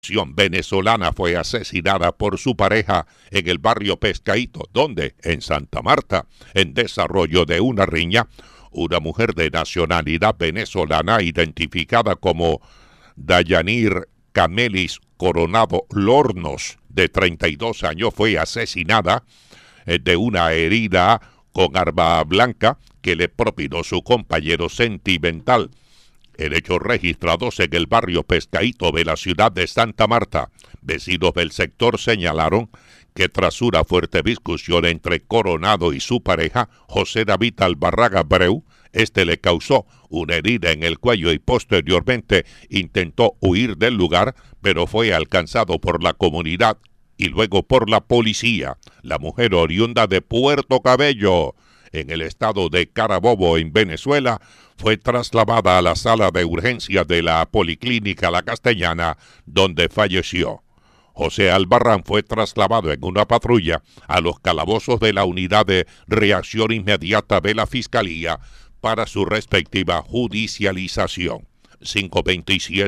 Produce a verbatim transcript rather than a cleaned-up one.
Venezolana fue asesinada por su pareja en el barrio Pescadito, donde en Santa Marta, en desarrollo de una riña, una mujer de nacionalidad venezolana identificada como Dayanir Camelis Coronado Lornos, de treinta y dos años, fue asesinada de una herida con arma blanca que le propinó su compañero sentimental. El hecho registrados en el barrio Pescadito de la ciudad de Santa Marta. Vecinos del sector señalaron que tras una fuerte discusión entre Coronado y su pareja, José David Albarraga Breu, este le causó una herida en el cuello y posteriormente intentó huir del lugar, pero fue alcanzado por la comunidad y luego por la policía. La mujer, oriunda de Puerto Cabello, en el estado de Carabobo, en Venezuela, fue trasladada a la sala de urgencia de la Policlínica La Castellana, donde falleció. José Albarrán fue trasladado en una patrulla a los calabozos de la Unidad de Reacción Inmediata de la Fiscalía para su respectiva judicialización. cinco veintisiete